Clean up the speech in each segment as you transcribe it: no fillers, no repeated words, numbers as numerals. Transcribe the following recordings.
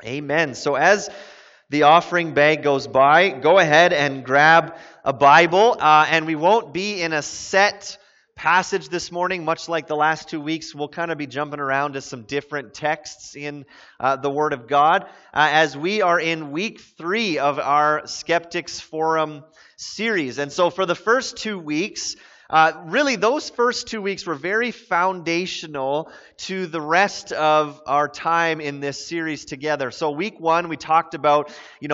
Amen. So as the offering bag goes by, go ahead and grab a Bible. And we won't be in a set passage this morning, much like the last 2 weeks. We'll kind of be jumping around to some different texts in the Word of God as we are in week 3 of our Skeptics Forum series. And so for the first 2 weeks, really, those first 2 weeks were very foundational to the rest of our time in this series together. So week 1, we talked about,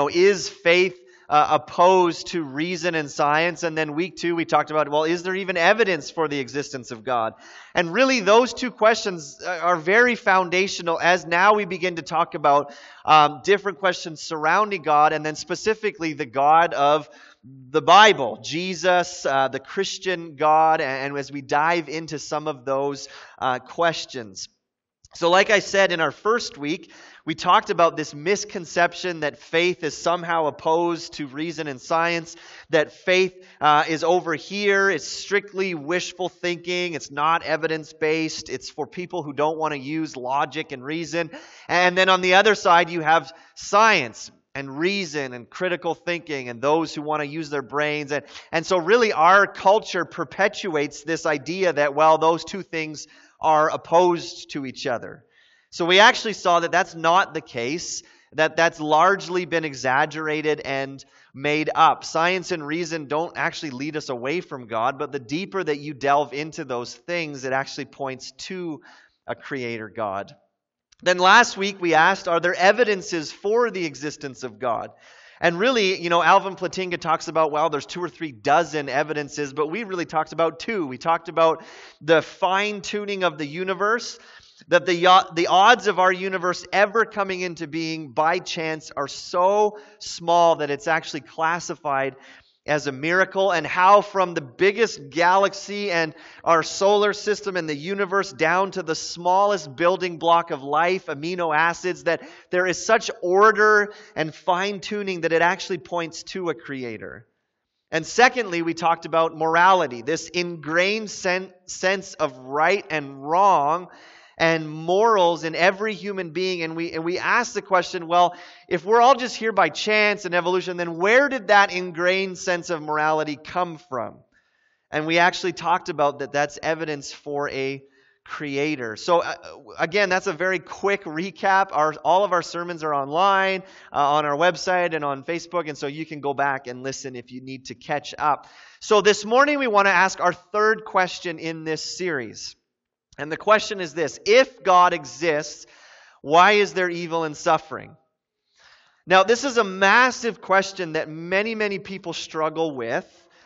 is faith opposed to reason and science? And then week 2, we talked about, well, is there even evidence for the existence of God? And really, those two questions are very foundational as now we begin to talk about different questions surrounding God, and then specifically the God of the Bible, Jesus, the Christian God, and as we dive into some of those questions. So like I said in our first week, we talked about this misconception that faith is somehow opposed to reason and science, that faith is over here, it's strictly wishful thinking, it's not evidence-based, it's for people who don't want to use logic and reason. And then on the other side, you have science and reason and critical thinking and those who want to use their brains. And so really our culture perpetuates this idea that, well, those two things are opposed to each other. So we actually saw that that's not the case, that that's largely been exaggerated and made up. Science and reason don't actually lead us away from God, but the deeper that you delve into those things, it actually points to a creator God. Then last week we asked, are there evidences for the existence of God? And really, Alvin Plantinga talks about, well, there's 2 or 3 dozen evidences, but we really talked about 2. We talked about the fine-tuning of the universe, that the odds of our universe ever coming into being by chance are so small that it's actually classified as a miracle, and how from the biggest galaxy and our solar system and the universe down to the smallest building block of life, amino acids, that there is such order and fine-tuning that it actually points to a creator. And secondly, we talked about morality, this ingrained sense of right and wrong and morals in every human being. And we asked the question, well, if we're all just here by chance and evolution, then where did that ingrained sense of morality come from? And we actually talked about that that's evidence for a creator. So again, that's a very quick recap. All of our sermons are online, on our website and on Facebook, and so you can go back and listen if you need to catch up. So this morning we want to ask our third question in this series. And the question is this: if God exists, why is there evil and suffering? Now, this is a massive question that many, many people struggle with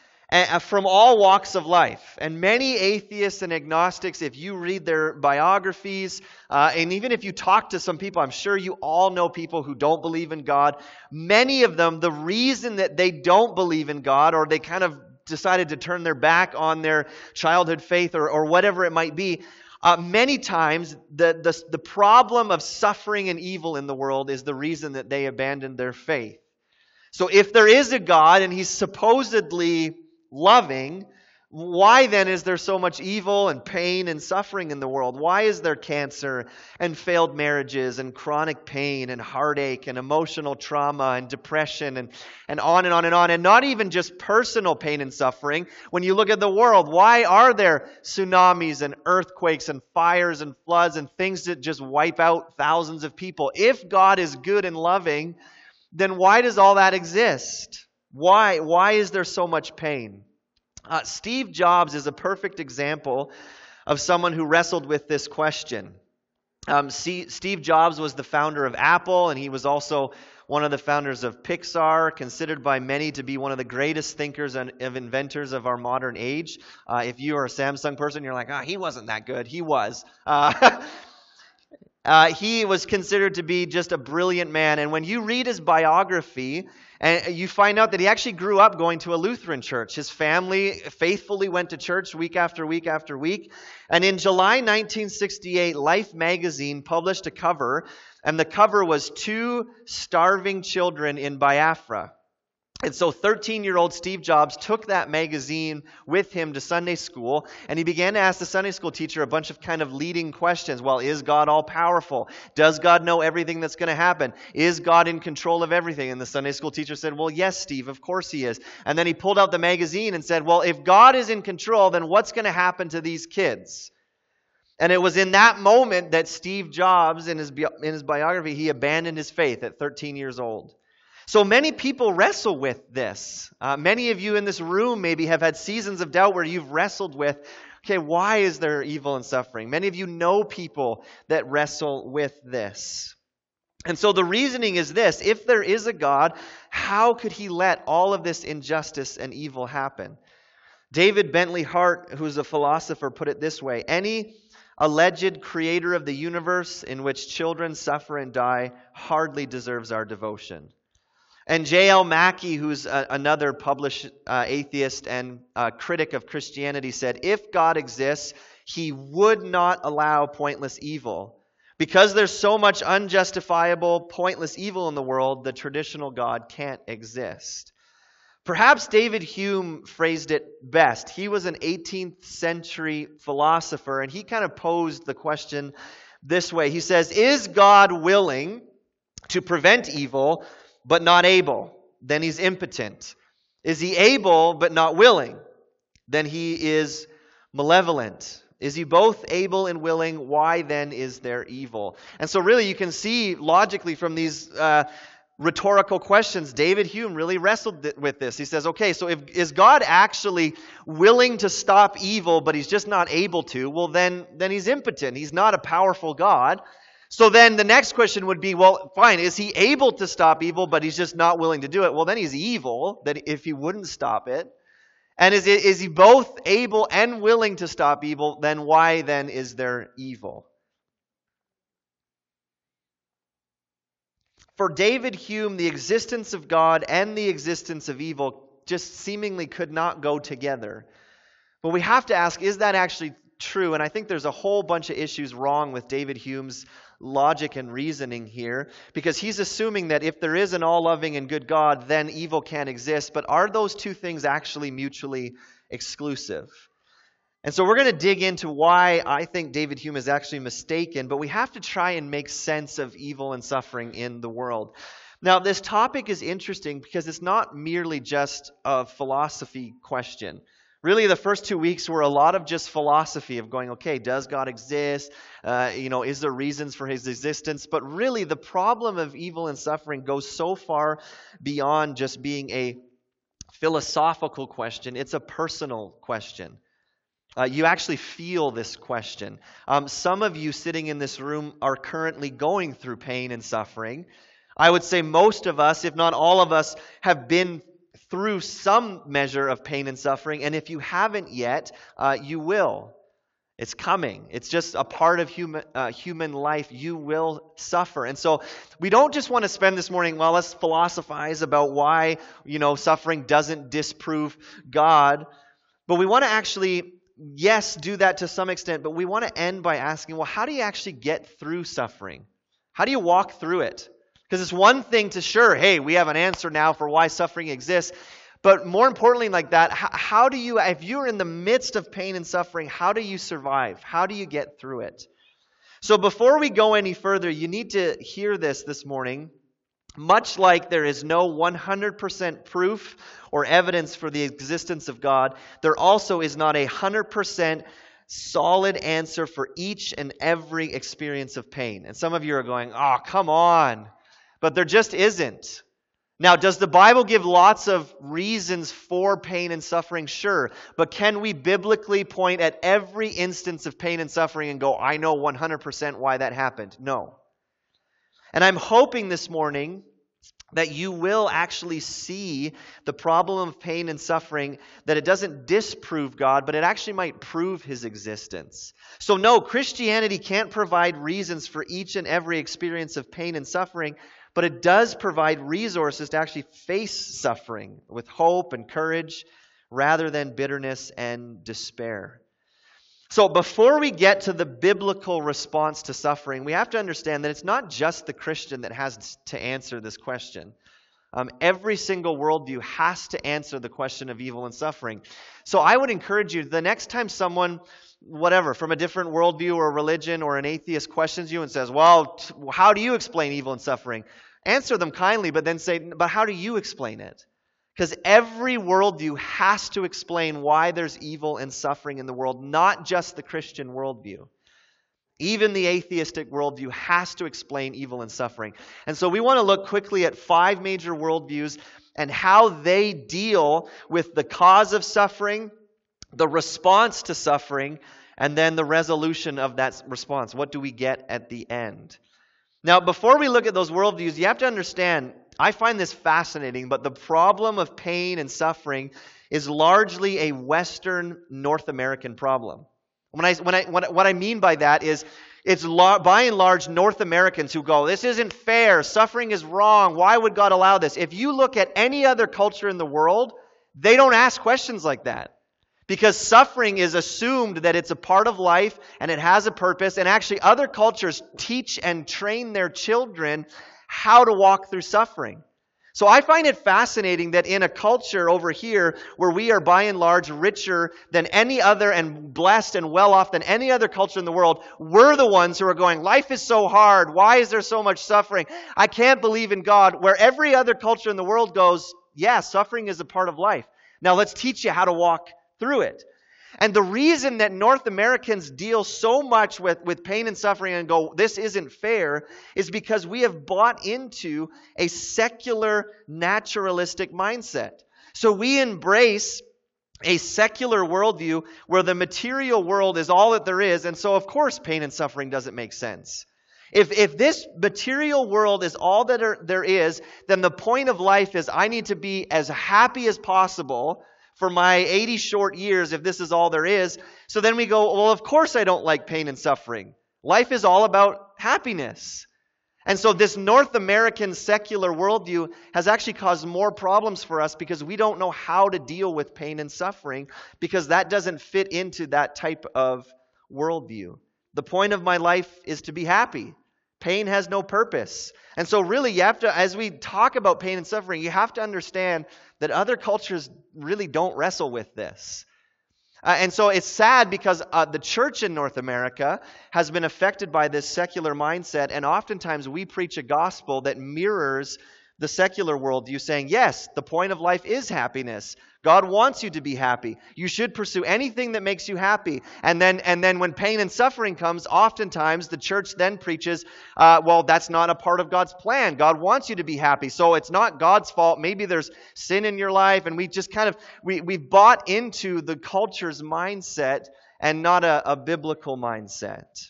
from all walks of life. And many atheists and agnostics, if you read their biographies, and even if you talk to some people, I'm sure you all know people who don't believe in God. Many of them, the reason that they don't believe in God, or they kind of decided to turn their back on their childhood faith or whatever it might be, many times the problem of suffering and evil in the world is the reason that they abandoned their faith. So if there is a God and He's supposedly loving, why then is there so much evil and pain and suffering in the world? Why is there cancer and failed marriages and chronic pain and heartache and emotional trauma and depression and on and on and on? And not even just personal pain and suffering. When you look at the world, why are there tsunamis and earthquakes and fires and floods and things that just wipe out thousands of people? If God is good and loving, then why does all that exist? Why is there so much pain? Steve Jobs is a perfect example of someone who wrestled with this question. Steve Jobs was the founder of Apple, and he was also one of the founders of Pixar, considered by many to be one of the greatest thinkers and inventors of our modern age. If you are a Samsung person, you're like, he wasn't that good. He was. He was considered to be just a brilliant man. And when you read his biography, and you find out that he actually grew up going to a Lutheran church. His family faithfully went to church week after week after week. And in July 1968, Life magazine published a cover, and the cover was 2 starving children in Biafra. And so 13-year-old Steve Jobs took that magazine with him to Sunday school, and he began to ask the Sunday school teacher a bunch of kind of leading questions. Well, is God all-powerful? Does God know everything that's going to happen? Is God in control of everything? And the Sunday school teacher said, well, yes, Steve, of course he is. And then he pulled out the magazine and said, well, if God is in control, then what's going to happen to these kids? And it was in that moment that Steve Jobs, in his biography, he abandoned his faith at 13 years old. So many people wrestle with this. Many of you in this room maybe have had seasons of doubt where you've wrestled with, okay, why is there evil and suffering? Many of you know people that wrestle with this. And so the reasoning is this: if there is a God, how could he let all of this injustice and evil happen? David Bentley Hart, who's a philosopher, put it this way: any alleged creator of the universe in which children suffer and die hardly deserves our devotion. And J.L. Mackie, who's another published atheist and critic of Christianity, said, if God exists, he would not allow pointless evil. Because there's so much unjustifiable, pointless evil in the world, the traditional God can't exist. Perhaps David Hume phrased it best. He was an 18th century philosopher, and he kind of posed the question this way. He says, is God willing to prevent evil but not able? Then he's impotent. Is he able but not willing? Then he is malevolent. Is he both able and willing? Why then is there evil? And so really you can see logically from these rhetorical questions, David Hume really wrestled with this. He says, okay, so is God actually willing to stop evil, but he's just not able to? Well, then he's impotent. He's not a powerful God. So then the next question would be, well, fine, is he able to stop evil, but he's just not willing to do it? Well, then he's evil, that if he wouldn't stop it. And is he both able and willing to stop evil? Then why then is there evil? For David Hume, the existence of God and the existence of evil just seemingly could not go together. But we have to ask, is that actually true? And I think there's a whole bunch of issues wrong with David Hume's logic and reasoning here, because he's assuming that if there is an all-loving and good God, then evil can't exist. But are those two things actually mutually exclusive? And so we're going to dig into why I think David Hume is actually mistaken, but we have to try and make sense of evil and suffering in the world. Now, this topic is interesting because it's not merely just a philosophy question. Really, the first 2 weeks were a lot of just philosophy of going, okay, does God exist? Is there reasons for his existence? But really, the problem of evil and suffering goes so far beyond just being a philosophical question. It's a personal question. You actually feel this question. Some of you sitting in this room are currently going through pain and suffering. I would say most of us, if not all of us, have been through some measure of pain and suffering, and if you haven't yet, you will. It's coming. It's just a part of human life. You will suffer. And so we don't just want to spend this morning, well, let's philosophize about why, suffering doesn't disprove God, but we want to actually, yes, do that to some extent, but we want to end by asking, well, how do you actually get through suffering? How do you walk through it? Because it's one thing to, sure, hey, we have an answer now for why suffering exists. But more importantly like that, how do you, if you're in the midst of pain and suffering, how do you survive? How do you get through it? So before we go any further, you need to hear this morning. Much like there is no 100% proof or evidence for the existence of God, there also is not 100% solid answer for each and every experience of pain. And some of you are going, oh, come on. But there just isn't. Now, does the Bible give lots of reasons for pain and suffering? Sure. But can we biblically point at every instance of pain and suffering and go, I know 100% why that happened? No. And I'm hoping this morning that you will actually see the problem of pain and suffering, that it doesn't disprove God, but it actually might prove his existence. So no, Christianity can't provide reasons for each and every experience of pain and suffering, but it does provide resources to actually face suffering with hope and courage rather than bitterness and despair. So before we get to the biblical response to suffering, we have to understand that it's not just the Christian that has to answer this question. Every single worldview has to answer the question of evil and suffering. So I would encourage you, the next time someone, whatever, from a different worldview or religion or an atheist questions you and says, well, how do you explain evil and suffering? Answer them kindly, but then say, but how do you explain it? Because every worldview has to explain why there's evil and suffering in the world, not just the Christian worldview. Even the atheistic worldview has to explain evil and suffering. And so we want to look quickly at 5 major worldviews and how they deal with the cause of suffering, the response to suffering, and then the resolution of that response. What do we get at the end? Now, before we look at those worldviews, you have to understand, I find this fascinating, but the problem of pain and suffering is largely a Western North American problem. What I mean by that is, it's by and large North Americans who go, this isn't fair, suffering is wrong, why would God allow this? If you look at any other culture in the world, they don't ask questions like that. Because suffering is assumed that it's a part of life and it has a purpose, and actually other cultures teach and train their children how to walk through suffering. So I find it fascinating that in a culture over here where we are by and large richer than any other and blessed and well off than any other culture in the world, we're the ones who are going, life is so hard. Why is there so much suffering? I can't believe in God. Where every other culture in the world goes, yeah, suffering is a part of life. Now let's teach you how to walk through it. And the reason that North Americans deal so much with pain and suffering and go, this isn't fair, is because we have bought into a secular, naturalistic mindset. So we embrace a secular worldview where the material world is all that there is, and so of course pain and suffering doesn't make sense. If this material world is all that there is, then the point of life is I need to be as happy as possible for my 80 short years, if this is all there is. So then we go, well, of course I don't like pain and suffering. Life is all about happiness. And so this North American secular worldview has actually caused more problems for us because we don't know how to deal with pain and suffering because that doesn't fit into that type of worldview. The point of my life is to be happy. Pain has no purpose. And so really you have to, as we talk about pain and suffering, you have to understand that other cultures really don't wrestle with this. And so it's sad because the church in North America has been affected by this secular mindset, and oftentimes we preach a gospel that mirrors the secular worldview, saying, yes, the point of life is happiness. God wants you to be happy. You should pursue anything that makes you happy. And then when pain and suffering comes, oftentimes the church then preaches, well, that's not a part of God's plan. God wants you to be happy. So it's not God's fault. Maybe there's sin in your life. And we just we've bought into the culture's mindset and not a biblical mindset.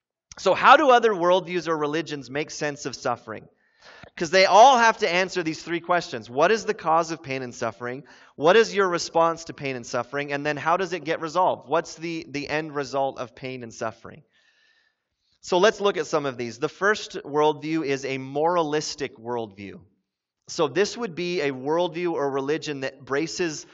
So how do other worldviews or religions make sense of suffering? Because they all have to answer these 3 questions. What is the cause of pain and suffering? What is your response to pain and suffering? And then how does it get resolved? What's the end result of pain and suffering? So let's look at some of these. The first worldview is a moralistic worldview. So this would be a worldview or religion that embraces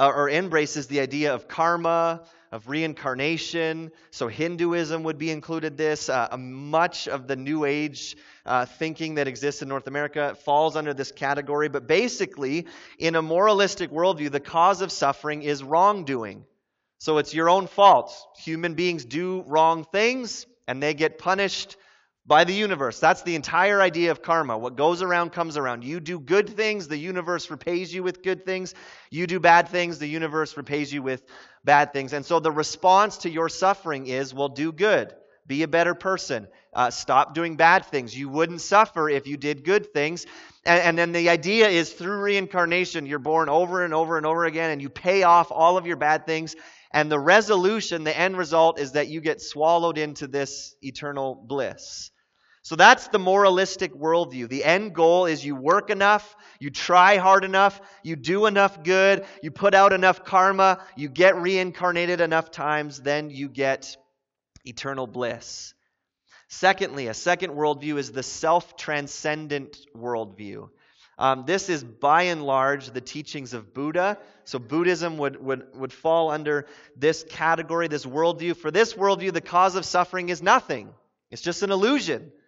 the idea of karma, of reincarnation. So Hinduism would be included this. Much of the New Age thinking that exists in North America falls under this category. But basically, in a moralistic worldview, the cause of suffering is wrongdoing. So it's your own fault. Human beings do wrong things, and they get punished by the universe. That's the entire idea of karma. What goes around comes around. You do good things, the universe repays you with good things. You do bad things, the universe repays you with bad things. And so the response to your suffering is, well, do good. Be a better person. Stop doing bad things. You wouldn't suffer if you did good things. And then the idea is through reincarnation, you're born over and over and over again, and you pay off all of your bad things. And the resolution, the end result, is that you get swallowed into this eternal bliss. So that's the moralistic worldview. The end goal is you work enough, you try hard enough, you do enough good, you put out enough karma, you get reincarnated enough times, then you get eternal bliss. Secondly, a second worldview is the self-transcendent worldview. This is by and large the teachings of Buddha. So Buddhism would fall under this category, this worldview. For this worldview, the cause of suffering is nothing. It's just an illusion.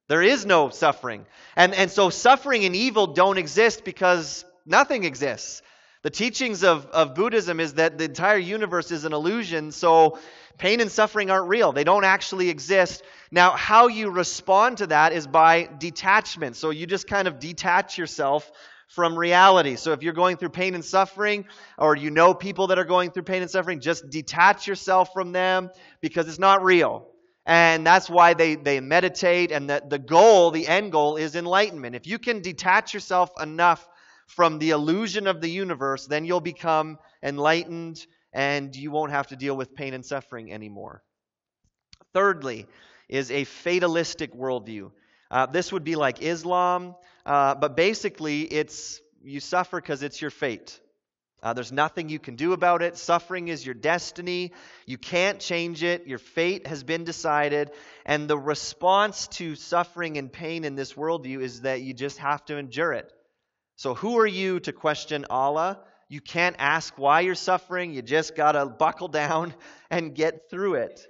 There is no suffering. And so suffering and evil don't exist because nothing exists. The teachings of Buddhism is that the entire universe is an illusion, so pain and suffering aren't real. They don't actually exist. Now, how you respond to that is by detachment. So you just kind of detach yourself from reality. So if you're going through pain and suffering, or you know people that are going through pain and suffering, just detach yourself from them because it's not real. And that's why they meditate, and the goal, the end goal, is enlightenment. If you can detach yourself enough from the illusion of the universe, then you'll become enlightened and you won't have to deal with pain and suffering anymore. Thirdly, is a fatalistic worldview. This would be like Islam, but basically it's you suffer because it's your fate. There's nothing you can do about it. Suffering is your destiny. You can't change it. Your fate has been decided. And the response to suffering and pain in this worldview is that you just have to endure it. So who are you to question Allah? You can't ask why you're suffering. You just got to buckle down and get through it.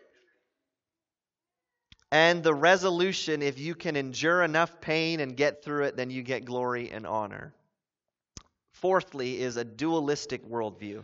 And the resolution, if you can endure enough pain and get through it, then you get glory and honor. Fourthly is a dualistic worldview.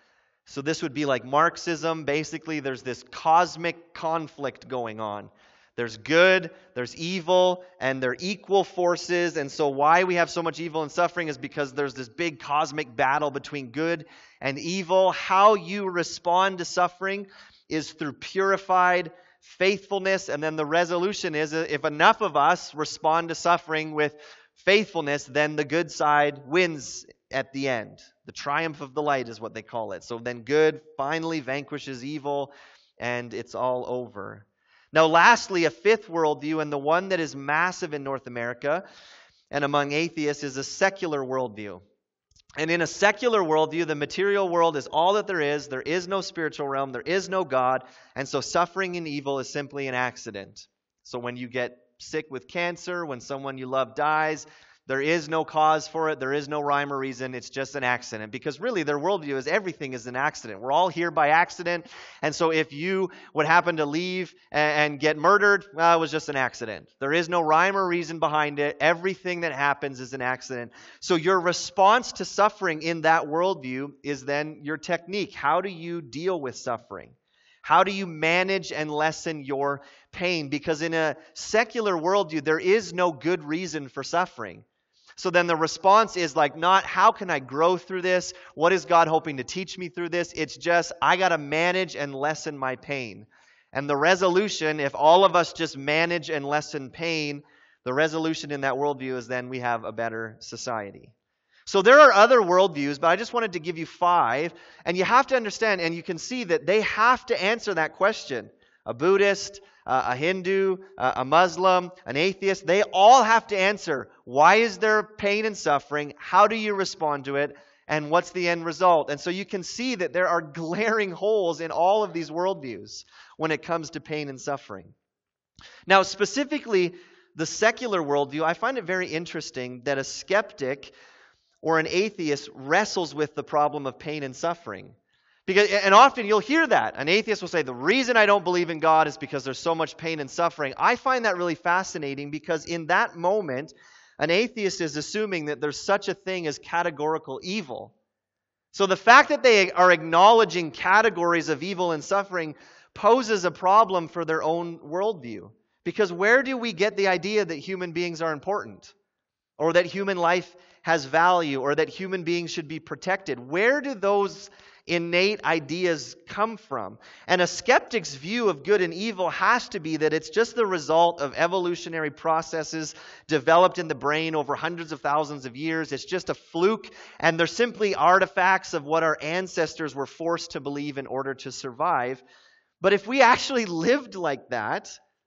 So this would be like Marxism. Basically, there's this cosmic conflict going on. There's good, there's evil, and they're equal forces. And so why we have so much evil and suffering is because there's this big cosmic battle between good and evil. How you respond to suffering is through purified faithfulness. And then the resolution is if enough of us respond to suffering with faithfulness, then the good side wins at the end. The triumph of the light is what they call it. So then good finally vanquishes evil, and it's all over. Now, lastly, a fifth worldview, and the one that is massive in North America and among atheists, is a secular worldview. And in a secular worldview, the material world is all that there is. There is no spiritual realm. There is no God. And so suffering and evil is simply an accident. So when you get sick with cancer, when someone you love dies, there is no cause for it. There is no rhyme or reason. It's just an accident. Because really their worldview is everything is an accident. We're all here by accident. And so if you would happen to leave and get murdered, well, it was just an accident. There is no rhyme or reason behind it. Everything that happens is an accident. So your response to suffering in that worldview is then your technique. How do you deal with suffering? How do you manage and lessen your pain? Because in a secular worldview, there is no good reason for suffering. So then the response is like not, how can I grow through this? What is God hoping to teach me through this? It's just, I got to manage and lessen my pain. And the resolution, if all of us just manage and lessen pain, the resolution in that worldview is then we have a better society. So there are other worldviews, but I just wanted to give you 5. And you have to understand, and you can see that they have to answer that question. A Buddhist, a Hindu, a Muslim, an atheist, they all have to answer, why is there pain and suffering? How do you respond to it? And what's the end result? And so you can see that there are glaring holes in all of these worldviews when it comes to pain and suffering. Now, specifically, the secular worldview, I find it very interesting that a skeptic or an atheist wrestles with the problem of pain and suffering. And often you'll hear that. An atheist will say, the reason I don't believe in God is because there's so much pain and suffering. I find that really fascinating because in that moment, an atheist is assuming that there's such a thing as categorical evil. So the fact that they are acknowledging categories of evil and suffering poses a problem for their own worldview. Because where do we get the idea that human beings are important? Or that human life has value? Or that human beings should be protected? Where do those innate ideas come from? And a skeptic's view of good and evil has to be that it's just the result of evolutionary processes developed in the brain over hundreds of thousands of years. It's just a fluke, and they're simply artifacts of what our ancestors were forced to believe in order to survive. But if we actually lived like that,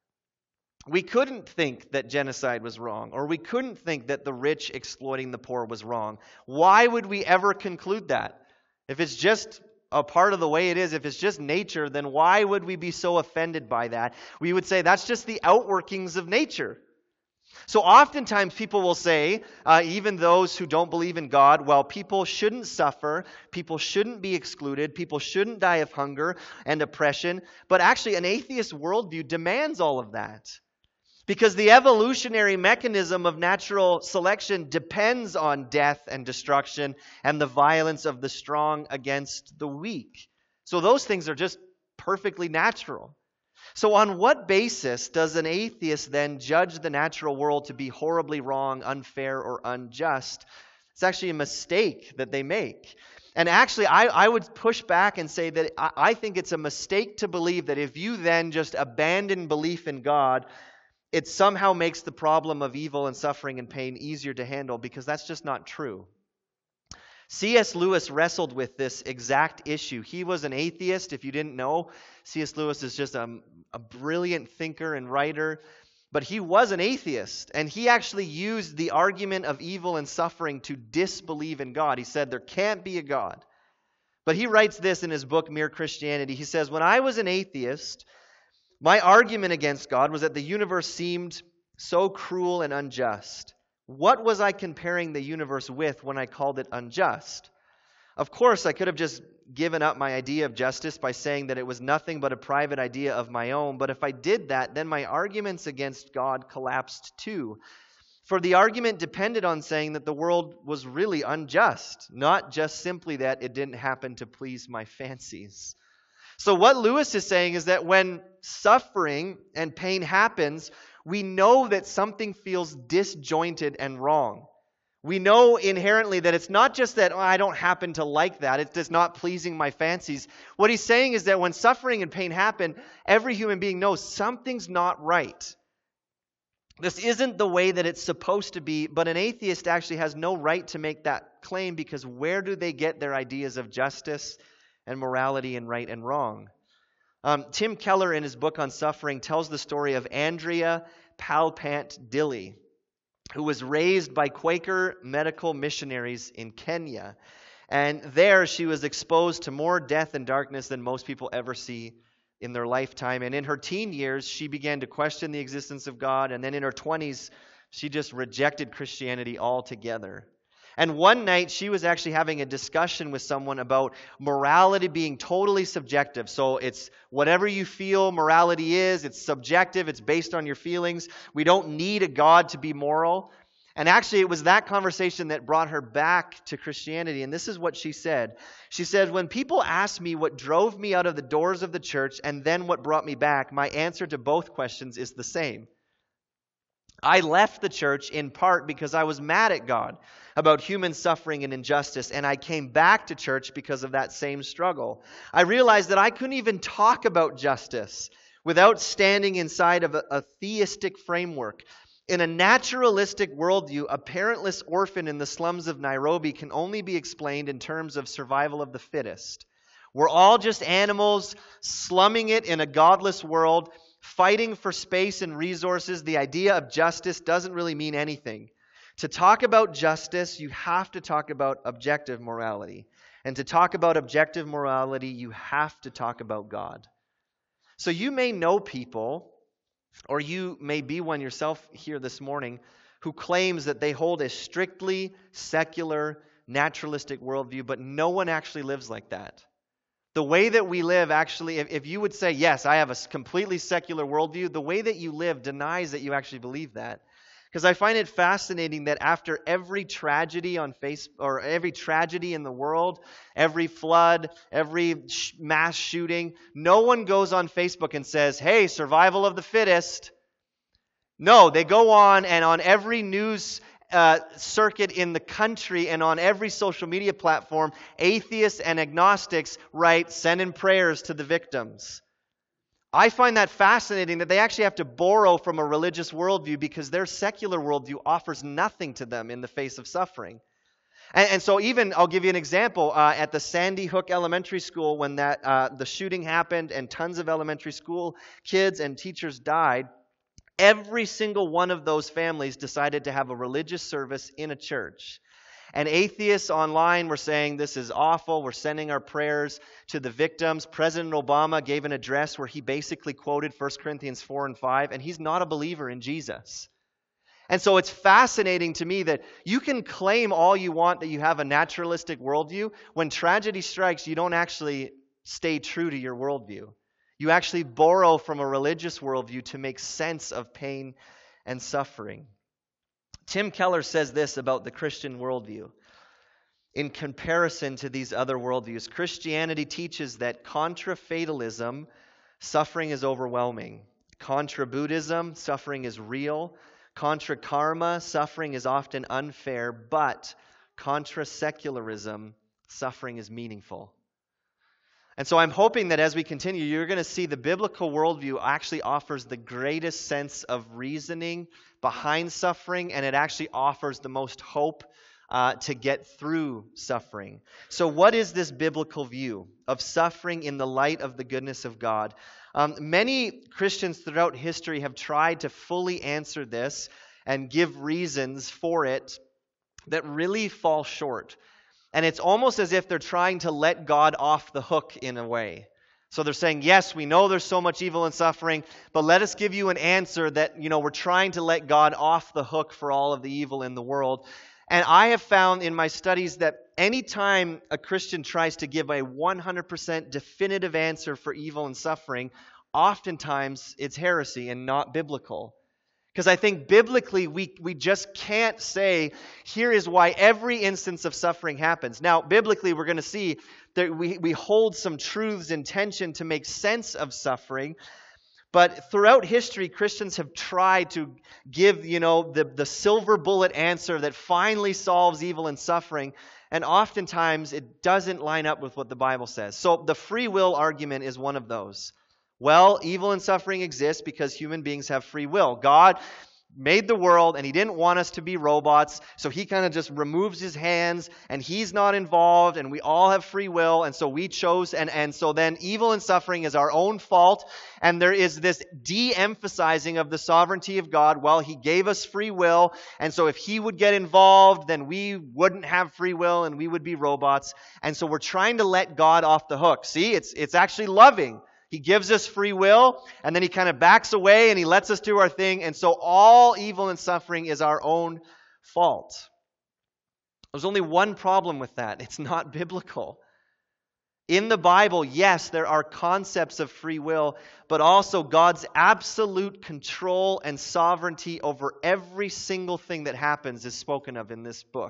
we couldn't think that genocide was wrong, or we couldn't think that the rich exploiting the poor was wrong. Why would we ever conclude that? If it's just a part of the way it is, if it's just nature, then why would we be so offended by that? We would say that's just the outworkings of nature. So oftentimes people will say, even those who don't believe in God, well, people shouldn't suffer, people shouldn't be excluded, people shouldn't die of hunger and oppression. But actually, an atheist worldview demands all of that. Because the evolutionary mechanism of natural selection depends on death and destruction and the violence of the strong against the weak. So those things are just perfectly natural. So on what basis does an atheist then judge the natural world to be horribly wrong, unfair, or unjust? It's actually a mistake that they make. And actually, I would push back and say that I think it's a mistake to believe that if you then just abandon belief in God, it somehow makes the problem of evil and suffering and pain easier to handle, because that's just not true. C.S. Lewis wrestled with this exact issue. He was an atheist. If you didn't know, C.S. Lewis is just a brilliant thinker and writer, but he was an atheist, and he actually used the argument of evil and suffering to disbelieve in God. He said there can't be a God. But he writes this in his book, Mere Christianity. He says, when I was an atheist, my argument against God was that the universe seemed so cruel and unjust. What was I comparing the universe with when I called it unjust? Of course, I could have just given up my idea of justice by saying that it was nothing but a private idea of my own. But if I did that, then my arguments against God collapsed too. For the argument depended on saying that the world was really unjust, not just simply that it didn't happen to please my fancies. So what Lewis is saying is that when suffering and pain happens, we know that something feels disjointed and wrong. We know inherently that it's not just that I don't happen to like that, it's just not pleasing my fancies. What he's saying is that when suffering and pain happen, every human being knows something's not right. This isn't the way that it's supposed to be, but an atheist actually has no right to make that claim, because where do they get their ideas of justice and morality and right and wrong? Tim Keller, in his book on suffering, tells the story of Andrea Palpant Dilley, who was raised by Quaker medical missionaries in Kenya. And there she was exposed to more death and darkness than most people ever see in their lifetime. And in her teen years, she began to question the existence of God. And then in her 20s, she just rejected Christianity altogether. And one night, she was actually having a discussion with someone about morality being totally subjective. So it's whatever you feel morality is, it's subjective, it's based on your feelings. We don't need a God to be moral. And actually, it was that conversation that brought her back to Christianity. And this is what she said. She said, when people ask me what drove me out of the doors of the church and then what brought me back, my answer to both questions is the same. I left the church in part because I was mad at God about human suffering and injustice, and I came back to church because of that same struggle. I realized that I couldn't even talk about justice without standing inside of a theistic framework. In a naturalistic worldview, a parentless orphan in the slums of Nairobi can only be explained in terms of survival of the fittest. We're all just animals slumming it in a godless world, fighting for space and resources. The idea of justice doesn't really mean anything. To talk about justice, you have to talk about objective morality. And to talk about objective morality, you have to talk about God. So you may know people, or you may be one yourself here this morning, who claims that they hold a strictly secular, naturalistic worldview, but no one actually lives like that. The way that we live, actually, if you would say, yes, I have a completely secular worldview, the way that you live denies that you actually believe that. Because I find it fascinating that after every tragedy on Facebook, or every tragedy in the world, every flood, every mass shooting, no one goes on Facebook and says, hey, survival of the fittest. No, they go on, and on every news circuit in the country and on every social media platform, atheists and agnostics write, send in prayers to the victims. I find that fascinating that they actually have to borrow from a religious worldview because their secular worldview offers nothing to them in the face of suffering. And so even, I'll give you an example, at the Sandy Hook Elementary School when the shooting happened and tons of elementary school kids and teachers died, every single one of those families decided to have a religious service in a church. And atheists online were saying, this is awful, we're sending our prayers to the victims. President Obama gave an address where he basically quoted 1 Corinthians 4 and 5, and he's not a believer in Jesus. And so it's fascinating to me that you can claim all you want that you have a naturalistic worldview. When tragedy strikes, you don't actually stay true to your worldview. You actually borrow from a religious worldview to make sense of pain and suffering. Tim Keller says this about the Christian worldview. In comparison to these other worldviews, Christianity teaches that contra fatalism, suffering is overwhelming. Contra Buddhism, suffering is real. Contra karma, suffering is often unfair. But contra secularism, suffering is meaningful. And so I'm hoping that as we continue, you're going to see the biblical worldview actually offers the greatest sense of reasoning behind suffering, and it actually offers the most hope to get through suffering. So what is this biblical view of suffering in the light of the goodness of God? Many Christians throughout history have tried to fully answer this and give reasons for it that really fall short. And it's almost as if they're trying to let God off the hook in a way. So they're saying, yes, we know there's so much evil and suffering, but let us give you an answer that, we're trying to let God off the hook for all of the evil in the world. And I have found in my studies that anytime a Christian tries to give a 100% definitive answer for evil and suffering, oftentimes it's heresy and not biblical. Because I think biblically we just can't say, here is why every instance of suffering happens. Now, biblically, we're going to see that we hold some truths in tension to make sense of suffering. But throughout history, Christians have tried to give, the silver bullet answer that finally solves evil and suffering. And oftentimes, it doesn't line up with what the Bible says. So the free will argument is one of those. Well, evil and suffering exist because human beings have free will. God made the world and He didn't want us to be robots, so He kind of just removes His hands and He's not involved and we all have free will, and so we chose, and so then evil and suffering is our own fault, and there is this de-emphasizing of the sovereignty of God. Well, He gave us free will, and so if He would get involved, then we wouldn't have free will and we would be robots, and so we're trying to let God off the hook. See, it's actually loving. He gives us free will, and then He kind of backs away, and He lets us do our thing. And so all evil and suffering is our own fault. There's only one problem with that. It's not biblical. In the Bible, yes, there are concepts of free will, but also God's absolute control and sovereignty over every single thing that happens is spoken of in this book.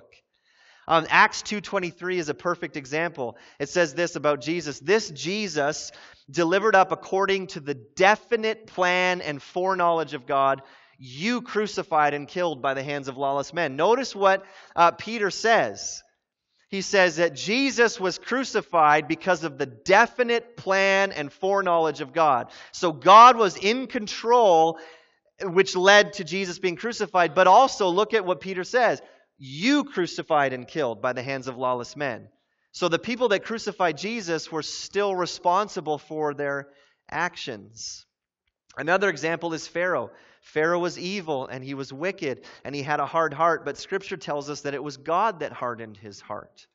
Acts 2:23 is a perfect example. It says this about Jesus. This Jesus, delivered up according to the definite plan and foreknowledge of God, you crucified and killed by the hands of lawless men. Notice what Peter says. He says that Jesus was crucified because of the definite plan and foreknowledge of God. So God was in control, which led to Jesus being crucified. But also, look at what Peter says. You crucified and killed by the hands of lawless men. So the people that crucified Jesus were still responsible for their actions. Another example is Pharaoh. Pharaoh was evil and he was wicked and he had a hard heart, but Scripture tells us that it was God that hardened his heart.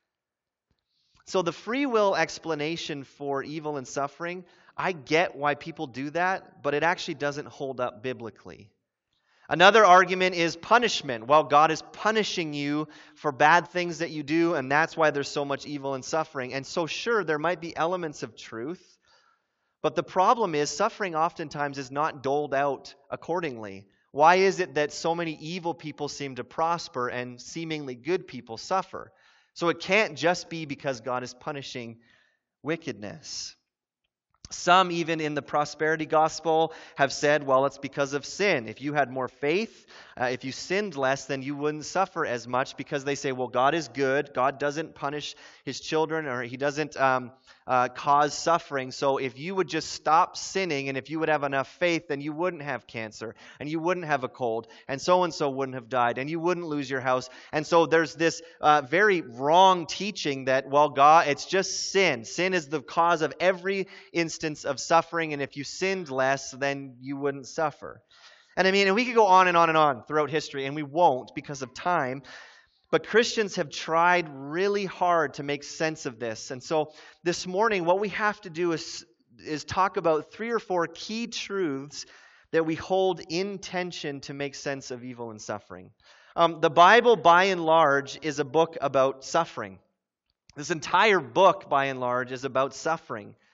So the free will explanation for evil and suffering, I get why people do that, but it actually doesn't hold up biblically. Another argument is punishment. Well, God is punishing you for bad things that you do, and that's why there's so much evil and suffering. And so sure, there might be elements of truth, but the problem is suffering oftentimes is not doled out accordingly. Why is it that so many evil people seem to prosper and seemingly good people suffer? So it can't just be because God is punishing wickedness. Some, even in the prosperity gospel, have said, well, it's because of sin. If you had more faith, if you sinned less, then you wouldn't suffer as much, because they say, well, God is good. God doesn't punish His children, or He doesn't cause suffering. So if you would just stop sinning, and if you would have enough faith, then you wouldn't have cancer, and you wouldn't have a cold, and so wouldn't have died, and you wouldn't lose your house. And so there's this very wrong teaching that, well, God, it's just sin. Sin is the cause of every instance of suffering, and if you sinned less, then you wouldn't suffer. And we could go on and on and on throughout history, and we won't because of time. But Christians have tried really hard to make sense of this. And so this morning, what we have to do is talk about 3 or 4 key truths that we hold in tension to make sense of evil and suffering. The Bible, by and large, is a book about suffering. This entire book, by and large, is about suffering.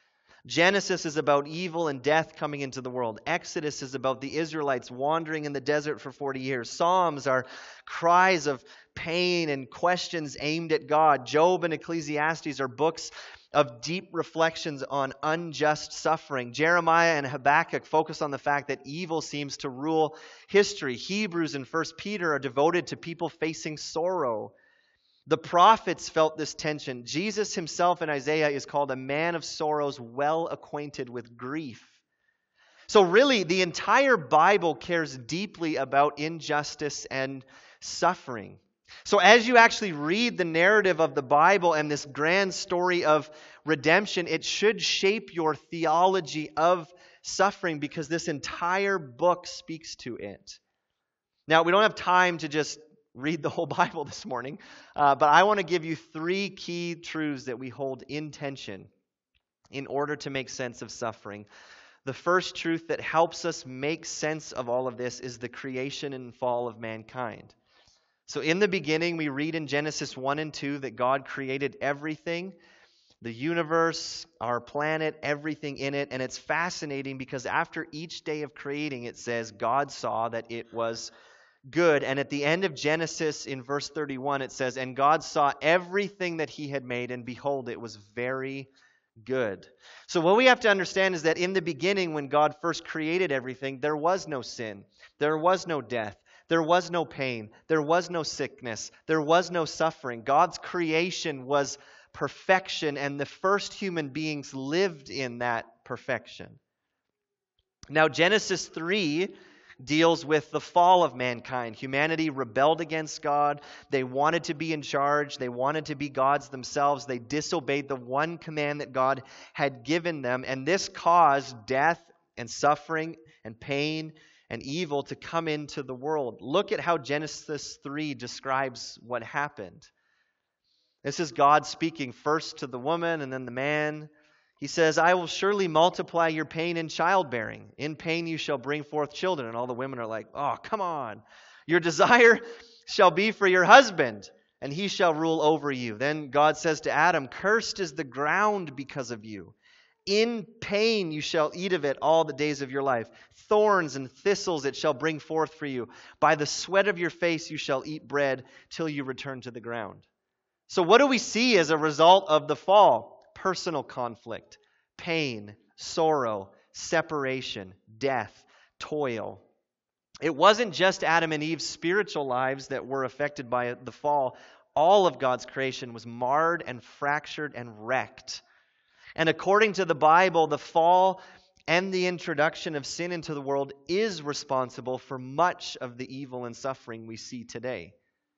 Genesis is about evil and death coming into the world. Exodus is about the Israelites wandering in the desert for 40 years. Psalms are cries of pain and questions aimed at God. Job and Ecclesiastes are books of deep reflections on unjust suffering. Jeremiah and Habakkuk focus on the fact that evil seems to rule history. Hebrews and 1 Peter are devoted to people facing sorrow. The prophets felt this tension. Jesus himself in Isaiah is called a man of sorrows, well acquainted with grief. So really, the entire Bible cares deeply about injustice and suffering. So as you actually read the narrative of the Bible and this grand story of redemption, it should shape your theology of suffering because this entire book speaks to it. Now, we don't have time to just read the whole Bible this morning, but I want to give you 3 key truths that we hold in tension in order to make sense of suffering. The first truth that helps us make sense of all of this is the creation and fall of mankind. So in the beginning, we read in Genesis 1 and 2 that God created everything, the universe, our planet, everything in it, and it's fascinating because after each day of creating, it says God saw that it was good. And at the end of Genesis in verse 31, it says, "And God saw everything that he had made, and behold, it was very good." So what we have to understand is that in the beginning, when God first created everything, there was no sin. There was no death. There was no pain. There was no sickness. There was no suffering. God's creation was perfection, and the first human beings lived in that perfection. Now, Genesis 3 deals with the fall of mankind. Humanity rebelled against God. They wanted to be in charge. They wanted to be gods themselves. They disobeyed the one command that God had given them. And this caused death and suffering and pain and evil to come into the world. Look at how Genesis 3 describes what happened. This is God speaking first to the woman and then the man. He says, "I will surely multiply your pain in childbearing. In pain you shall bring forth children." And all the women are like, "Oh, come on. Your desire shall be for your husband, and he shall rule over you." Then God says to Adam, "Cursed is the ground because of you. In pain you shall eat of it all the days of your life. Thorns and thistles it shall bring forth for you. By the sweat of your face you shall eat bread till you return to the ground." So what do we see as a result of the fall? Personal conflict, pain, sorrow, separation, death, toil. It wasn't just Adam and Eve's spiritual lives that were affected by the fall. All of God's creation was marred and fractured and wrecked. And according to the Bible, the fall and the introduction of sin into the world is responsible for much of the evil and suffering we see today.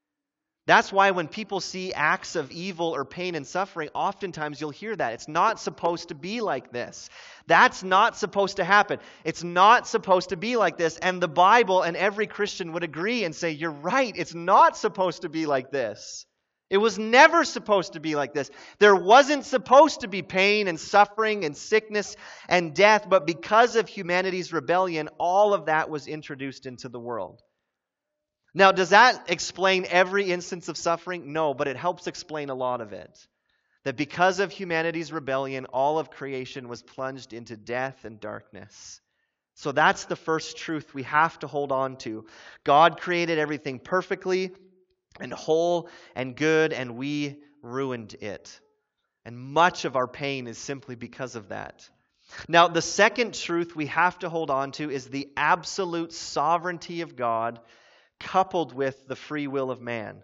That's why when people see acts of evil or pain and suffering, oftentimes you'll hear that. It's not supposed to be like this. That's not supposed to happen. It's not supposed to be like this. And the Bible and every Christian would agree and say, "You're right, it's not supposed to be like this. It was never supposed to be like this. There wasn't supposed to be pain and suffering and sickness and death, but because of humanity's rebellion, all of that was introduced into the world." Now, does that explain every instance of suffering? No, but it helps explain a lot of it. That because of humanity's rebellion, all of creation was plunged into death and darkness. So that's the first truth we have to hold on to. God created everything perfectly and whole and good, and we ruined it. And much of our pain is simply because of that. Now, the second truth we have to hold on to is the absolute sovereignty of God coupled with the free will of man.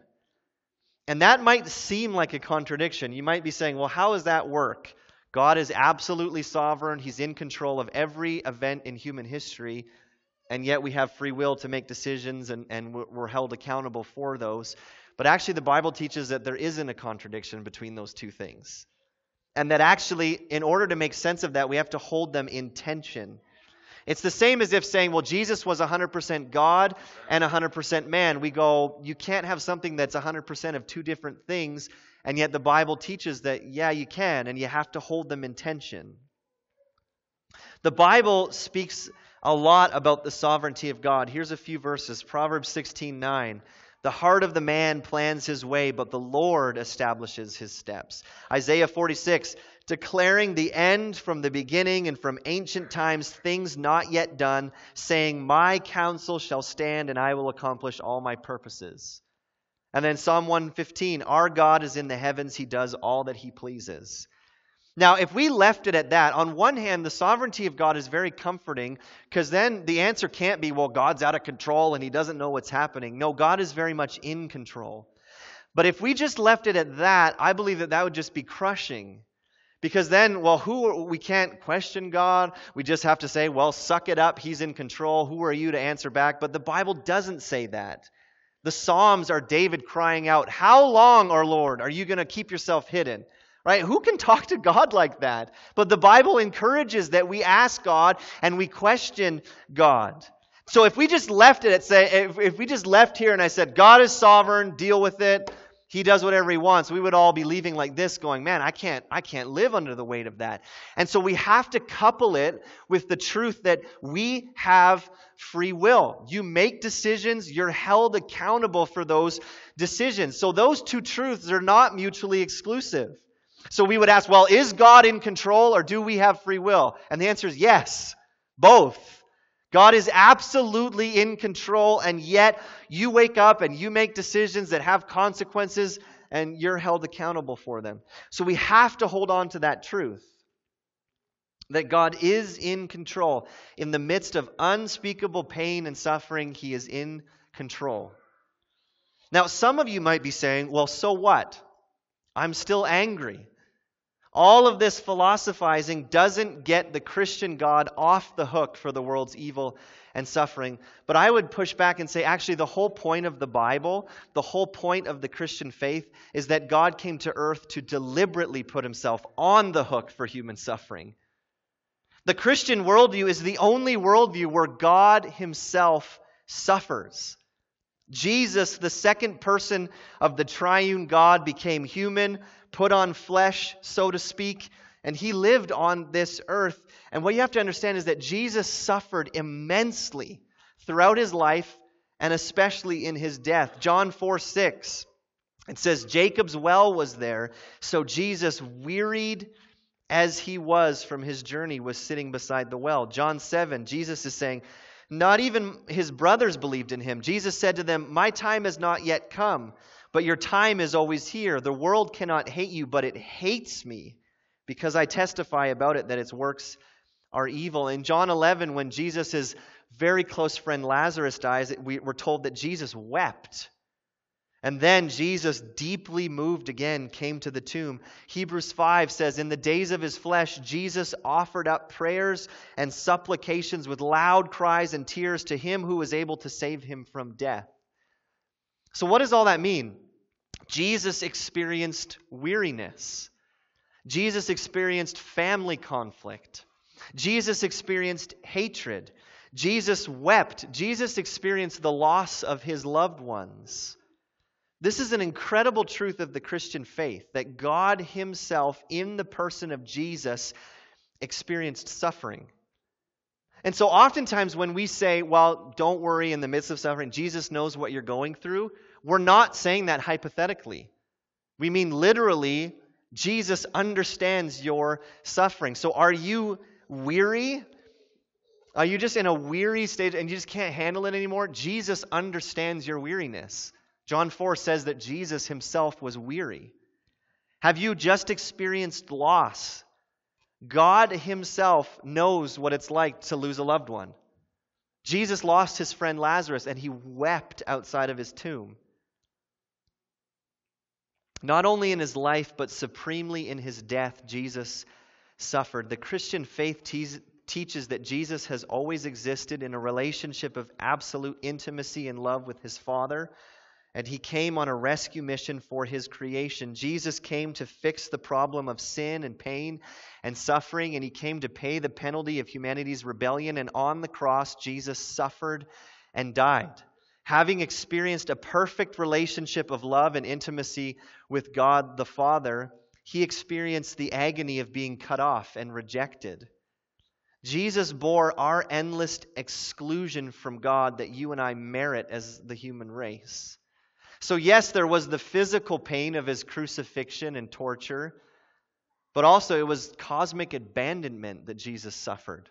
And that might seem like a contradiction. You might be saying, well, how does that work? God is absolutely sovereign. He's in control of every event in human history, and yet we have free will to make decisions and we're held accountable for those. But actually, the Bible teaches that there isn't a contradiction between those two things. And that actually, in order to make sense of that, we have to hold them in tension. It's the same as if saying, well, Jesus was 100% God and 100% man. We go, you can't have something that's 100% of two different things, and yet the Bible teaches that, yeah, you can, and you have to hold them in tension. The Bible speaks a lot about the sovereignty of God. Here's a few verses. Proverbs 16:9. The heart of the man plans his way, but the Lord establishes his steps. Isaiah 46, declaring the end from the beginning and from ancient times, things not yet done, saying, my counsel shall stand and I will accomplish all my purposes. And then Psalm 115, our God is in the heavens, he does all that he pleases. Now, if we left it at that, on one hand, the sovereignty of God is very comforting, because then the answer can't be, well, God's out of control and he doesn't know what's happening. No, God is very much in control. But if we just left it at that, I believe that that would just be crushing. Because then, well, we can't question God. We just have to say, well, suck it up, he's in control. Who are you to answer back? But the Bible doesn't say that. The Psalms are David crying out, how long, our Lord, are you going to keep yourself hidden? Right? Who can talk to God like that? But the Bible encourages that we ask God and we question God. So if we just left it at if we just left here and I said, God is sovereign, deal with it, he does whatever he wants, we would all be leaving like this going, man, I can't live under the weight of that. And so we have to couple it with the truth that we have free will. You make decisions, you're held accountable for those decisions. So those two truths are not mutually exclusive. So we would ask, well, is God in control or do we have free will? And the answer is yes, both. God is absolutely in control, and yet you wake up and you make decisions that have consequences and you're held accountable for them. So we have to hold on to that truth, that God is in control. In the midst of unspeakable pain and suffering, he is in control. Now, some of you might be saying, well, so what? I'm still angry. All of this philosophizing doesn't get the Christian God off the hook for the world's evil and suffering. But I would push back and say, actually, the whole point of the Bible, the whole point of the Christian faith is that God came to earth to deliberately put himself on the hook for human suffering. The Christian worldview is the only worldview where God himself suffers. Jesus, the second person of the triune God, became human, put on flesh, so to speak, and he lived on this earth. And what you have to understand is that Jesus suffered immensely throughout his life and especially in his death. John 4:6, it says, Jacob's well was there, so Jesus, wearied as he was from his journey, was sitting beside the well. John 7, Jesus is saying, not even his brothers believed in him. Jesus said to them, my time has not yet come, but your time is always here. The world cannot hate you, but it hates me because I testify about it that its works are evil. In John 11, when Jesus' very close friend Lazarus dies, we're told that Jesus wept. And then Jesus, deeply moved again, came to the tomb. Hebrews 5 says, in the days of his flesh, Jesus offered up prayers and supplications with loud cries and tears to him who was able to save him from death. So what does all that mean? Jesus experienced weariness. Jesus experienced family conflict. Jesus experienced hatred. Jesus wept. Jesus experienced the loss of his loved ones. This is an incredible truth of the Christian faith, that God himself, in the person of Jesus, experienced suffering. And so oftentimes when we say, well, don't worry in the midst of suffering, Jesus knows what you're going through, we're not saying that hypothetically. We mean literally, Jesus understands your suffering. So are you weary? Are you just in a weary state and you just can't handle it anymore? Jesus understands your weariness. John 4 says that Jesus himself was weary. Have you just experienced loss? God himself knows what it's like to lose a loved one. Jesus lost his friend Lazarus and he wept outside of his tomb. Not only in his life, but supremely in his death, Jesus suffered. The Christian faith teaches that Jesus has always existed in a relationship of absolute intimacy and love with his Father, and he came on a rescue mission for his creation. Jesus came to fix the problem of sin and pain and suffering, and he came to pay the penalty of humanity's rebellion, and on the cross, Jesus suffered and died. Having experienced a perfect relationship of love and intimacy with God the Father, he experienced the agony of being cut off and rejected. Jesus bore our endless exclusion from God that you and I merit as the human race. So yes, there was the physical pain of his crucifixion and torture, but also it was cosmic abandonment that Jesus suffered.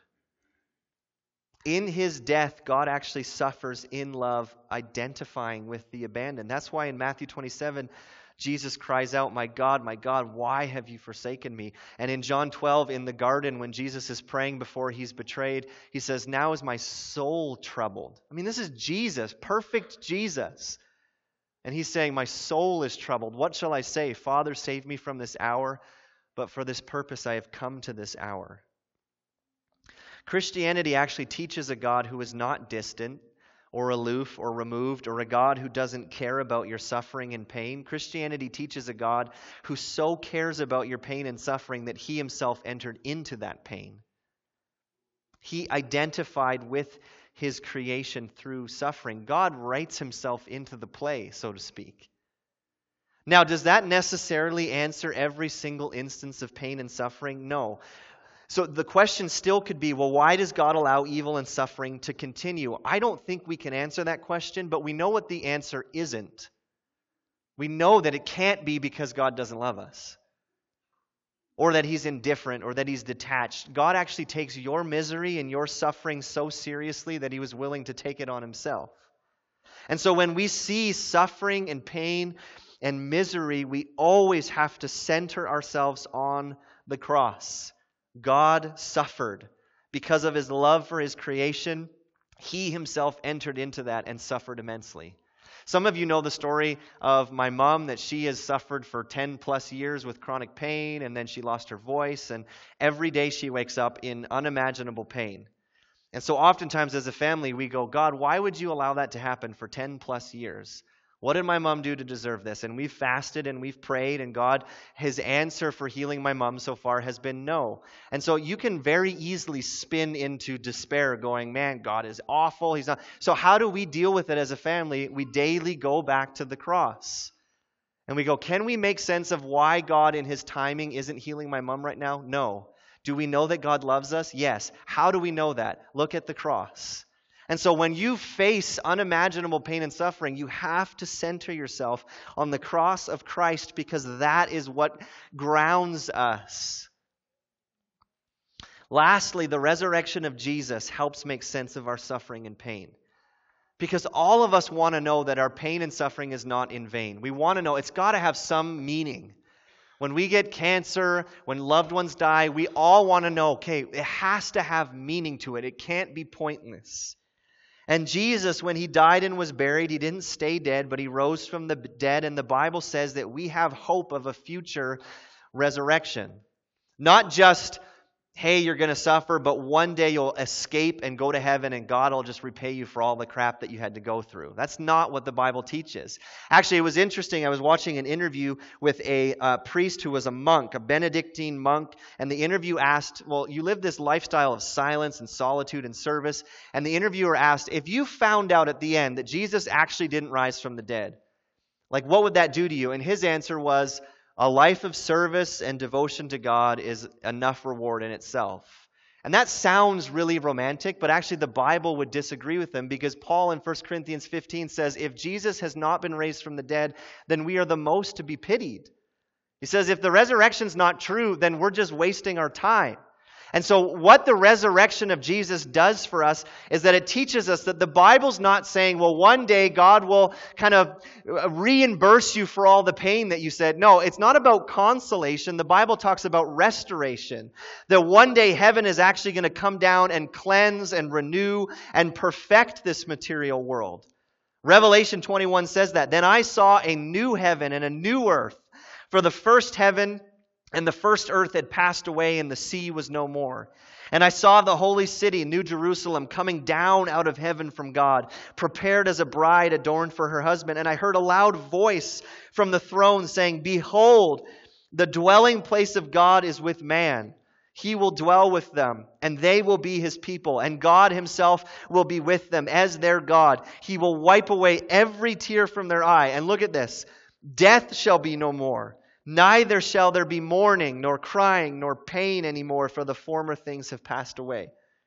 In his death, God actually suffers in love, identifying with the abandoned. That's why in Matthew 27, Jesus cries out, my God, why have you forsaken me?" And in John 12, in the garden, when Jesus is praying before he's betrayed, he says, "Now is my soul troubled." I mean, this is Jesus, perfect Jesus. And he's saying, "My soul is troubled. What shall I say? Father, save me from this hour. But for this purpose I have come to this hour." Christianity actually teaches a God who is not distant or aloof or removed, or a God who doesn't care about your suffering and pain. Christianity teaches a God who so cares about your pain and suffering that he himself entered into that pain. He identified with his creation through suffering. God writes himself into the play, so to speak. Now, does that necessarily answer every single instance of pain and suffering? No. So the question still could be, well, why does God allow evil and suffering to continue? I don't think we can answer that question, but we know what the answer isn't. We know that it can't be because God doesn't love us, or that he's indifferent, or that he's detached. God actually takes your misery and your suffering so seriously that he was willing to take it on himself. And so when we see suffering and pain and misery, we always have to center ourselves on the cross. God suffered. Because of his love for his creation, he himself entered into that and suffered immensely. Some of you know the story of my mom, that she has suffered for 10 plus years with chronic pain, and then she lost her voice, and every day she wakes up in unimaginable pain. And so oftentimes as a family we go, "God, why would you allow that to happen for 10 plus years? What did my mom do to deserve this?" And we've fasted and we've prayed, and God, his answer for healing my mom so far has been no. And so you can very easily spin into despair going, "Man, God is awful. He's not." So how do we deal with it as a family? We daily go back to the cross. And we go, can we make sense of why God in his timing isn't healing my mom right now? No. Do we know that God loves us? Yes. How do we know that? Look at the cross. And so when you face unimaginable pain and suffering, you have to center yourself on the cross of Christ, because that is what grounds us. Lastly, the resurrection of Jesus helps make sense of our suffering and pain. Because all of us want to know that our pain and suffering is not in vain. We want to know it's got to have some meaning. When we get cancer, when loved ones die, we all want to know, okay, it has to have meaning to it. It can't be pointless. And Jesus, when he died and was buried, he didn't stay dead, but he rose from the dead. And the Bible says that we have hope of a future resurrection. Not just, hey, you're going to suffer, but one day you'll escape and go to heaven and God will just repay you for all the crap that you had to go through. That's not what the Bible teaches. Actually, it was interesting. I was watching an interview with a priest who was a monk, a Benedictine monk, and the interview asked, well, you live this lifestyle of silence and solitude and service, and the interviewer asked, if you found out at the end that Jesus actually didn't rise from the dead, like what would that do to you? And his answer was, a life of service and devotion to God is enough reward in itself. And that sounds really romantic, but actually the Bible would disagree with him, because Paul in 1 Corinthians 15 says, if Jesus has not been raised from the dead, then we are the most to be pitied. He says, if the resurrection's not true, then we're just wasting our time. And so what the resurrection of Jesus does for us is that it teaches us that the Bible's not saying, well, one day God will kind of reimburse you for all the pain that you said. No, it's not about consolation. The Bible talks about restoration. That one day heaven is actually going to come down and cleanse and renew and perfect this material world. Revelation 21 says that. Then I saw a new heaven and a new earth, for the first heaven and the first earth had passed away, and the sea was no more. And I saw the holy city, New Jerusalem, coming down out of heaven from God, prepared as a bride adorned for her husband. And I heard a loud voice from the throne saying, behold, the dwelling place of God is with man. He will dwell with them, and they will be his people. And God himself will be with them as their God. He will wipe away every tear from their eye. And look at this. Death shall be no more. Neither shall there be mourning, nor crying, nor pain anymore, for the former things have passed away.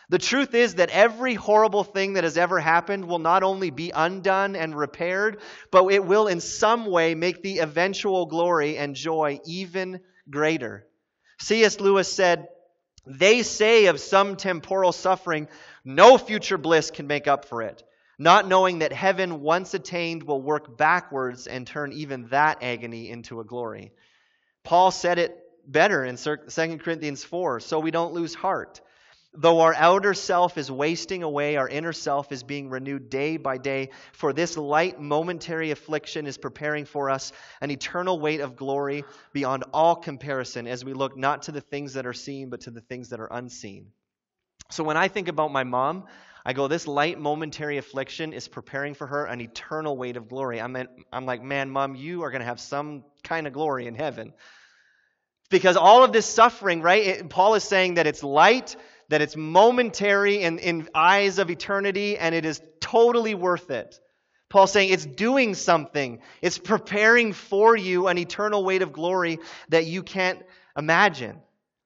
The truth is that every horrible thing that has ever happened will not only be undone and repaired, but it will in some way make the eventual glory and joy even greater. C.S. Lewis said, "They say of some temporal suffering, no future bliss can make up for it, not knowing that heaven once attained will work backwards and turn even that agony into a glory." Paul said it better in 2 Corinthians 4, "So we don't lose heart. Though our outer self is wasting away, our inner self is being renewed day by day. For this light momentary affliction is preparing for us an eternal weight of glory beyond all comparison as we look not to the things that are seen, but to the things that are unseen." So when I think about my mom, I go, this light momentary affliction is preparing for her an eternal weight of glory. I'm like, man, Mom, you are going to have some kind of glory in heaven. Because all of this suffering, right? Paul is saying that it's light, that it's momentary in eyes of eternity, and it is totally worth it. Paul's saying it's doing something. It's preparing for you an eternal weight of glory that you can't imagine.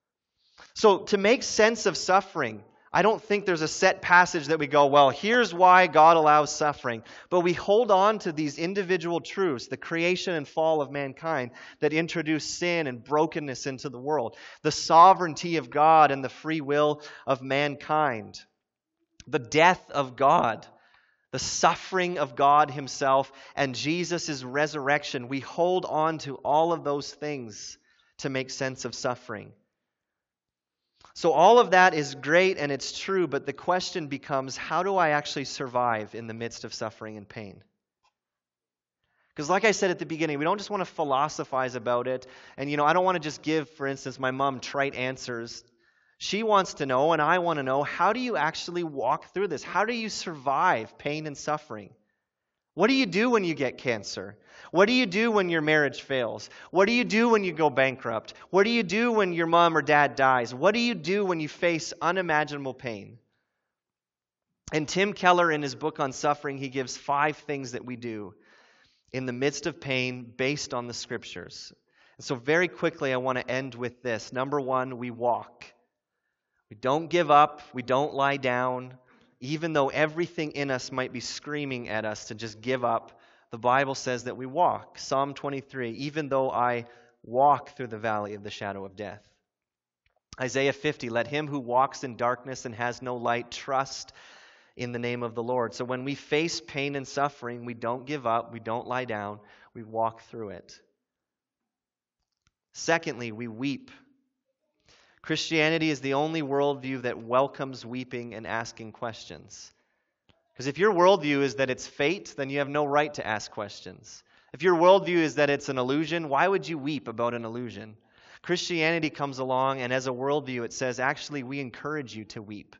So to make sense of suffering, I don't think there's a set passage that we go, well, here's why God allows suffering. But we hold on to these individual truths, the creation and fall of mankind that introduce sin and brokenness into the world, the sovereignty of God and the free will of mankind, the death of God, the suffering of God himself, and Jesus' resurrection. We hold on to all of those things to make sense of suffering. So all of that is great and it's true, but the question becomes, how do I actually survive in the midst of suffering and pain? Because like I said at the beginning, we don't just want to philosophize about it. And I don't want to just give, for instance, my mom trite answers. She wants to know, and I want to know, how do you actually walk through this? How do you survive pain and suffering? What do you do when you get cancer? What do you do when your marriage fails? What do you do when you go bankrupt? What do you do when your mom or dad dies? What do you do when you face unimaginable pain? And Tim Keller, in his book on suffering, he gives 5 things that we do in the midst of pain based on the Scriptures. And so very quickly, I want to end with this. Number 1, we walk. We don't give up. We don't lie down. Even though everything in us might be screaming at us to just give up, the Bible says that we walk. Psalm 23, "Even though I walk through the valley of the shadow of death." Isaiah 50, "Let him who walks in darkness and has no light trust in the name of the Lord." So when we face pain and suffering, we don't give up, we don't lie down, we walk through it. Secondly, we weep. Christianity is the only worldview that welcomes weeping and asking questions. Because if your worldview is that it's fate, then you have no right to ask questions. If your worldview is that it's an illusion, why would you weep about an illusion? Christianity comes along, and as a worldview, it says, actually, we encourage you to weep.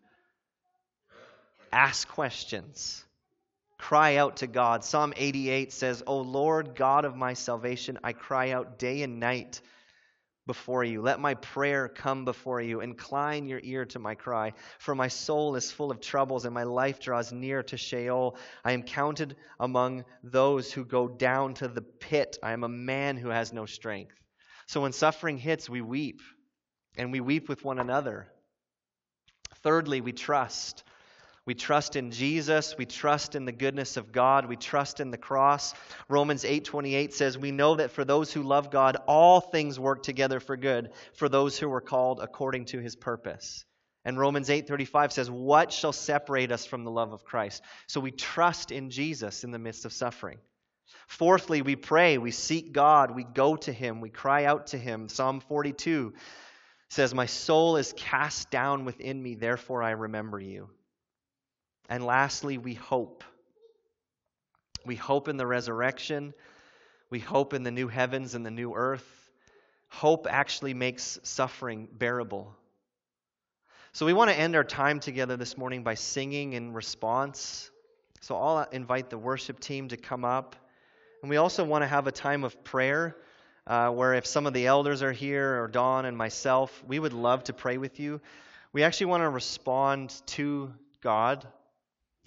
Ask questions. Cry out to God. Psalm 88 says, "O Lord, God of my salvation, I cry out day and night before you. Let my prayer come before you. Incline your ear to my cry. For my soul is full of troubles, and my life draws near to Sheol. I am counted among those who go down to the pit. I am a man who has no strength." So when suffering hits, we weep, and we weep with one another. Thirdly, we trust. We trust in Jesus. We trust in the goodness of God. We trust in the cross. Romans 8:28 says, "We know that for those who love God, all things work together for good, for those who were called according to his purpose." And Romans 8:35 says, "What shall separate us from the love of Christ?" So we trust in Jesus in the midst of suffering. Fourthly, we pray. We seek God. We go to him. We cry out to him. Psalm 42 says, "My soul is cast down within me, therefore I remember you." And lastly, we hope. We hope in the resurrection. We hope in the new heavens and the new earth. Hope actually makes suffering bearable. So we want to end our time together this morning by singing in response. So I'll invite the worship team to come up. And we also want to have a time of prayer where if some of the elders are here or Dawn and myself, we would love to pray with you. We actually want to respond to God.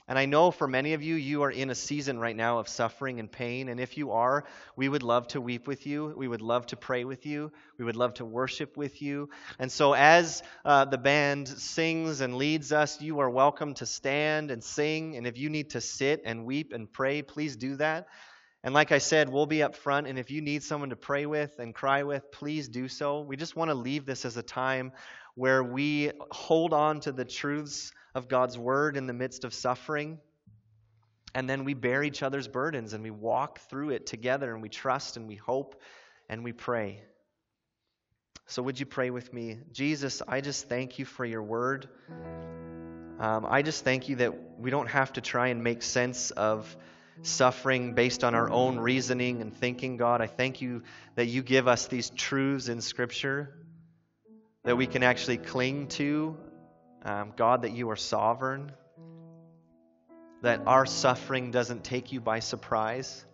And I know for many of you, you are in a season right now of suffering and pain. And if you are, we would love to weep with you. We would love to pray with you. We would love to worship with you. And so as the band sings and leads us, you are welcome to stand and sing. And if you need to sit and weep and pray, please do that. And like I said, we'll be up front. And if you need someone to pray with and cry with, please do so. We just want to leave this as a time where we hold on to the truths of God's word in the midst of suffering. And then we bear each other's burdens and we walk through it together and we trust and we hope and we pray. So would you pray with me? Jesus, I just thank you for your word. I just thank you that we don't have to try and make sense of suffering based on our own reasoning and thinking, God. I thank you that you give us these truths in Scripture that we can actually cling to. God, that you are sovereign, that our suffering doesn't take you by surprise,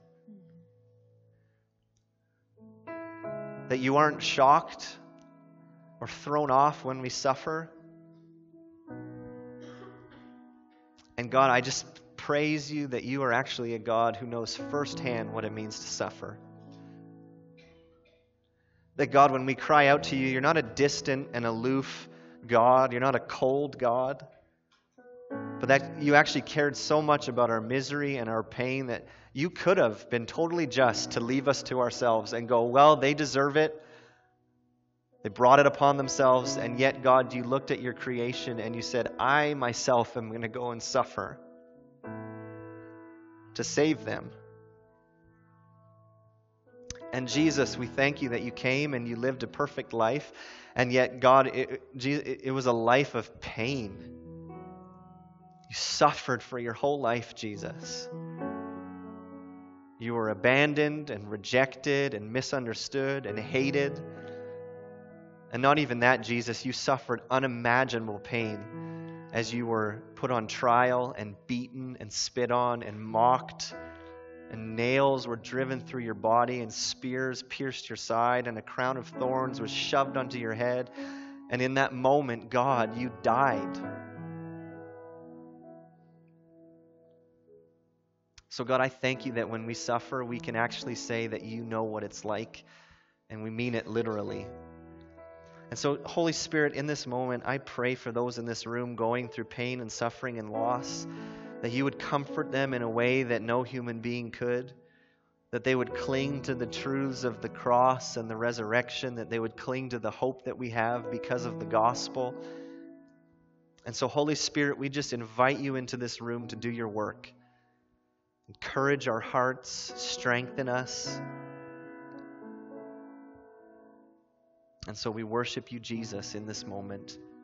that you aren't shocked or thrown off when we suffer. And God, I just praise you that you are actually a God who knows firsthand what it means to suffer. That God, when we cry out to you, you're not a distant and aloof God. You're not a cold God. But that you actually cared so much about our misery and our pain that you could have been totally just to leave us to ourselves and go, well, they deserve it. They brought it upon themselves. And yet, God, you looked at your creation and you said, I myself am going to go and suffer to save them. And Jesus, we thank you that you came and you lived a perfect life. And yet, God, it was a life of pain. You suffered for your whole life, Jesus. You were abandoned and rejected and misunderstood and hated. And not even that, Jesus, you suffered unimaginable pain as you were put on trial and beaten and spit on and mocked. And nails were driven through your body, and spears pierced your side, and a crown of thorns was shoved onto your head. And in that moment, God, you died. So God, I thank you that when we suffer, we can actually say that you know what it's like, and we mean it literally. And so, Holy Spirit, in this moment, I pray for those in this room going through pain and suffering and loss, that you would comfort them in a way that no human being could, that they would cling to the truths of the cross and the resurrection, that they would cling to the hope that we have because of the gospel. And so, Holy Spirit, we just invite you into this room to do your work. Encourage our hearts, strengthen us. And so we worship you, Jesus, in this moment.